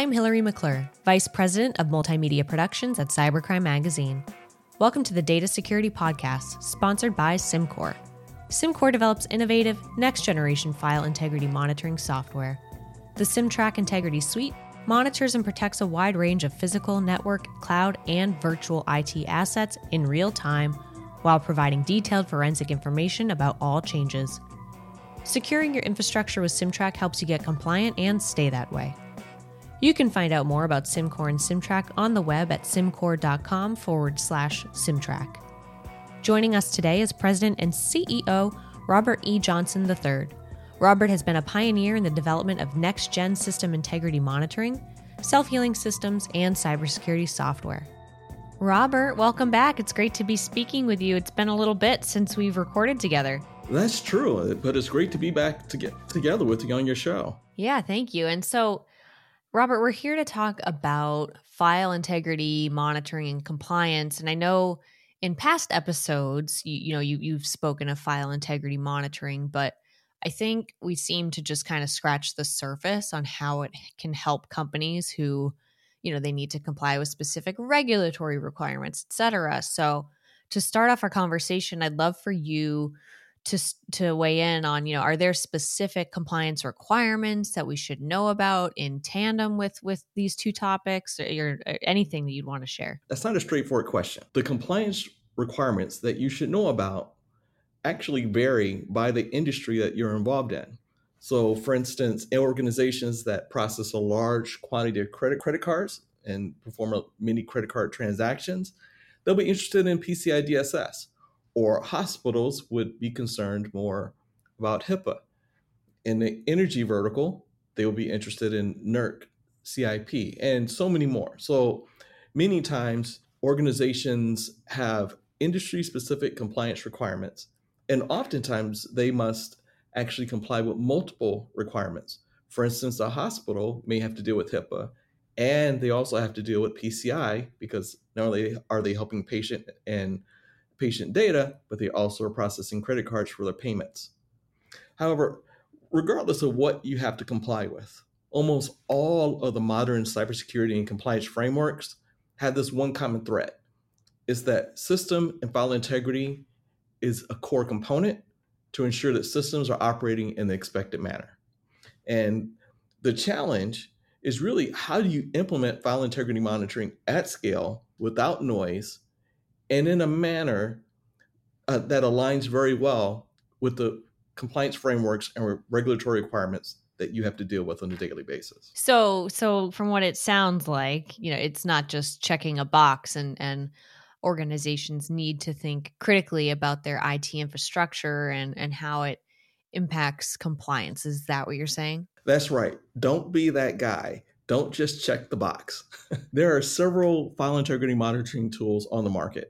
I'm Hillary McClure, Vice President of Multimedia Productions at Cybercrime Magazine. Welcome to the Data Security Podcast, sponsored by SimCore. SimCore develops innovative, next-generation file integrity monitoring software. The SimTrack Integrity Suite monitors and protects a wide range of physical, network, cloud, and virtual IT assets in real time, while providing detailed forensic information about all changes. Securing your infrastructure with SimTrack helps you get compliant and stay that way. You can find out more about SimCore and SimTrack on the web at simcore.com/SimTrack. Joining us today is President and CEO Robert E. Johnson III. Robert has been a pioneer in the development of next-gen system integrity monitoring, self-healing systems, and cybersecurity software. Robert, welcome back. It's great to be speaking with you. It's been a little bit since we've recorded together. That's true, but it's great to be back to get together with you on your show. Yeah, thank you. And so, Robert, we're here to talk about file integrity monitoring and compliance. And I know in past episodes, you've spoken of file integrity monitoring, but I think we seem to just kind of scratch the surface on how it can help companies who, they need to comply with specific regulatory requirements, et cetera. So to start off our conversation, I'd love for you to weigh in on, are there specific compliance requirements that we should know about in tandem with these two topics, or anything that you'd want to share? That's not a straightforward question. The compliance requirements that you should know about actually vary by the industry that you're involved in. So, for instance, organizations that process a large quantity of credit cards and perform many credit card transactions, they'll be interested in PCI DSS. Or hospitals would be concerned more about HIPAA. In the energy vertical, they will be interested in NERC, CIP, and so many more. So many times, organizations have industry-specific compliance requirements, and oftentimes they must actually comply with multiple requirements. For instance, a hospital may have to deal with HIPAA, and they also have to deal with PCI, because not only are they helping patient data, but they also are processing credit cards for their payments. However, regardless of what you have to comply with, almost all of the modern cybersecurity and compliance frameworks have this one common thread, is that system and file integrity is a core component to ensure that systems are operating in the expected manner. And the challenge is really, how do you implement file integrity monitoring at scale without noise and in a manner that aligns very well with the compliance frameworks and regulatory requirements that you have to deal with on a daily basis. So from what it sounds like, it's not just checking a box, and organizations need to think critically about their IT infrastructure and how it impacts compliance. Is that what you're saying? That's right. Don't be that guy. Don't just check the box. There are several file integrity monitoring tools on the market.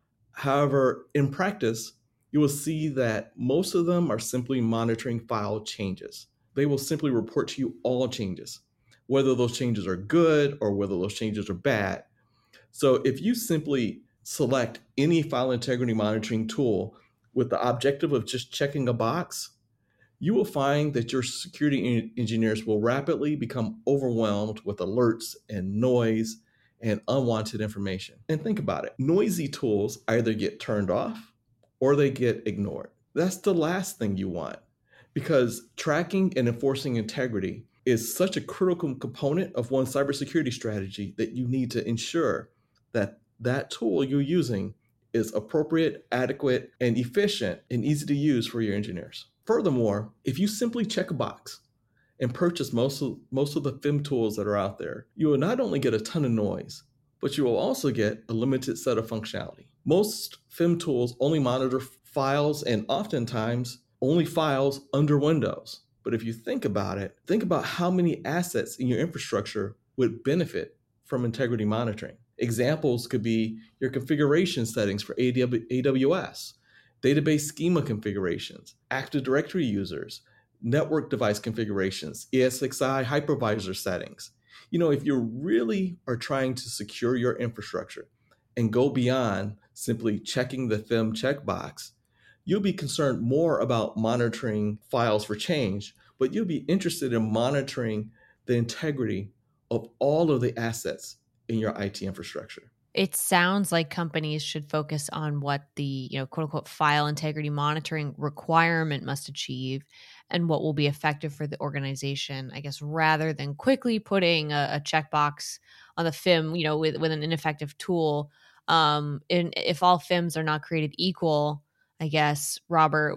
However, in practice, you will see that most of them are simply monitoring file changes. They will simply report to you all changes, whether those changes are good or whether those changes are bad. So if you simply select any file integrity monitoring tool with the objective of just checking a box, you will find that your security engineers will rapidly become overwhelmed with alerts and noise and unwanted information. And think about it. Noisy tools either get turned off or they get ignored. That's the last thing you want, because tracking and enforcing integrity is such a critical component of one's cybersecurity strategy that you need to ensure that that tool you're using is appropriate, adequate, and efficient and easy to use for your engineers. Furthermore, if you simply check a box and purchase most of the FIM tools that are out there, you will not only get a ton of noise, but you will also get a limited set of functionality. Most FIM tools only monitor files, and oftentimes only files under Windows. But if you think about it, think about how many assets in your infrastructure would benefit from integrity monitoring. Examples could be your configuration settings for AWS, database schema configurations, Active Directory users, network device configurations, ESXi hypervisor settings. If you really are trying to secure your infrastructure and go beyond simply checking the FIM checkbox, you'll be concerned more about monitoring files for change, but you'll be interested in monitoring the integrity of all of the assets in your IT infrastructure. It sounds like companies should focus on what the, quote unquote, file integrity monitoring requirement must achieve and what will be effective for the organization, I guess, rather than quickly putting a checkbox on the FIM, with an ineffective tool. If all FIMs are not created equal, I guess, Robert,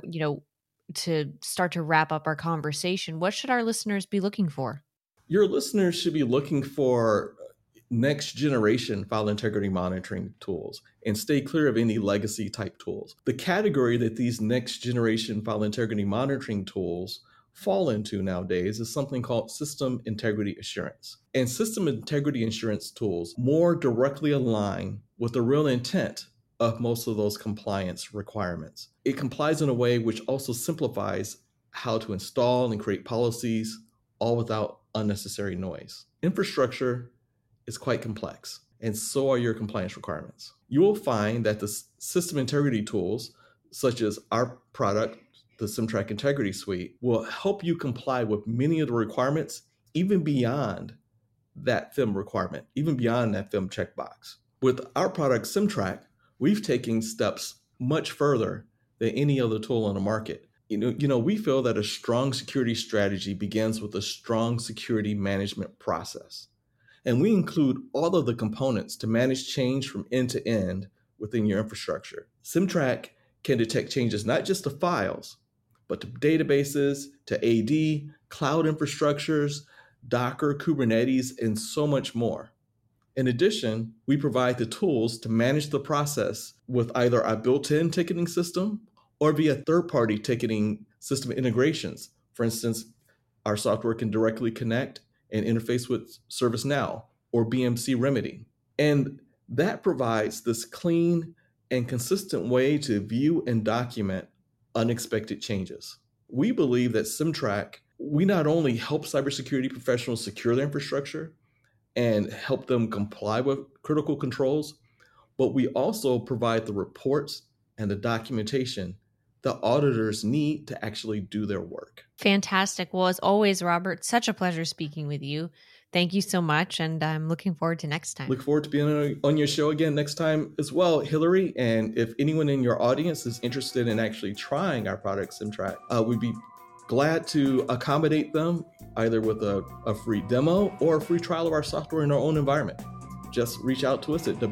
to start to wrap up our conversation, what should our listeners be looking for? Your listeners should be looking for next generation file integrity monitoring tools and stay clear of any legacy type tools. The category that these next generation file integrity monitoring tools fall into nowadays is something called system integrity assurance. And system integrity assurance tools more directly align with the real intent of most of those compliance requirements. It complies in a way which also simplifies how to install and create policies, all without unnecessary noise. Infrastructure is quite complex, and so are your compliance requirements. You will find that the system integrity tools, such as our product, the SimTrack Integrity Suite, will help you comply with many of the requirements, even beyond that FIM requirement, even beyond that FIM checkbox. With our product, SimTrack, we've taken steps much further than any other tool on the market. We feel that a strong security strategy begins with a strong security management process. And we include all of the components to manage change from end to end within your infrastructure. SimTrack can detect changes not just to files, but to databases, to AD, cloud infrastructures, Docker, Kubernetes, and so much more. In addition, we provide the tools to manage the process with either our built-in ticketing system or via third-party ticketing system integrations. For instance, our software can directly connect and interface with ServiceNow or BMC Remedy. And that provides this clean and consistent way to view and document unexpected changes. We believe that SimTrack, we not only help cybersecurity professionals secure their infrastructure and help them comply with critical controls, but we also provide the reports and the documentation that auditors need to actually do their work. Fantastic. Well, as always, Robert, such a pleasure speaking with you. Thank you so much, and I'm looking forward to next time. Look forward to being on your show again next time as well, Hillary. And if anyone in your audience is interested in actually trying our product, SimTrack, we'd be glad to accommodate them either with a free demo or a free trial of our software in our own environment. Just reach out to us at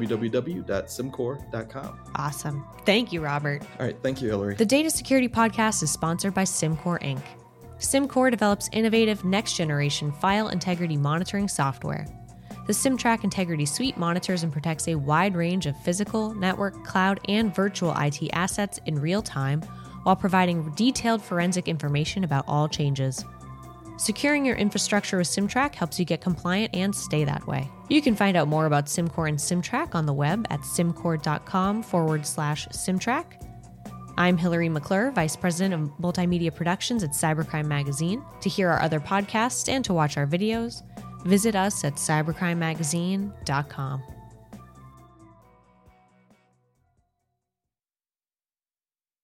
www.simcore.com. Awesome. Thank you, Robert. All right. Thank you, Hillary. The Data Security Podcast is sponsored by SimCore Inc. SimCore develops innovative next-generation file integrity monitoring software. The SimTrack Integrity Suite monitors and protects a wide range of physical, network, cloud, and virtual IT assets in real time while providing detailed forensic information about all changes. Securing your infrastructure with SimTrack helps you get compliant and stay that way. You can find out more about SimCore and SimTrack on the web at simcore.com/SimTrack. I'm Hillary McClure, Vice President of Multimedia Productions at Cybercrime Magazine. To hear our other podcasts and to watch our videos, visit us at cybercrimemagazine.com.